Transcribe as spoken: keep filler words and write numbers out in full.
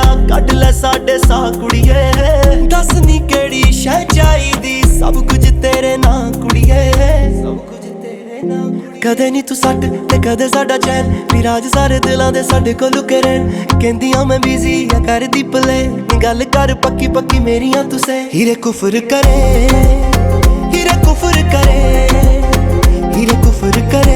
ਕੱਢ ਲੈ ਸਾਡੇ ਸਾਹ ਕੁੜੀਏ। ਦੱਸ ਨੀ ਕਿਹੜੀ ਸ਼ੈ ਚਾਹੀਦੀ, ਸਭ ਕੁਝ ਤੇਰੇ ਨਾਂ ਕੁੜੀਏ, ਸਭ ਕੁਝ ਤੇਰੇ ਨਾਂ। ਕਦੇ ਨੀ ਤੂੰ ਸੱਟ ਤੇ ਕਦੇ ਸਾਡਾ ਚੈਨ, ਵੀ ਰਾਜ ਸਾਰੇ ਦਿਲਾਂ ਦੇ ਸਾਡੇ ਕੋਲ ਲੁਕੇ ਰਹਿਣ। ਕਹਿੰਦੀਆਂ ਮੈਂ ਬਿਜ਼ੀ ਆ ਕਰਦੀ ਪਲੇ, ਗੱਲ ਕਰ ਪੱਕੀ ਪੱਕੀ ਮੇਰੀਆਂ ਤੂੰ ਸੇ। ਹੀਰੇ ਕੁਫਰ ਕਰੇ, ਹੀਰੇ ਕੁਫਰ ਕਰੇ, ਹੀਰੇ ਕੁਫਰ ਕਰੇ।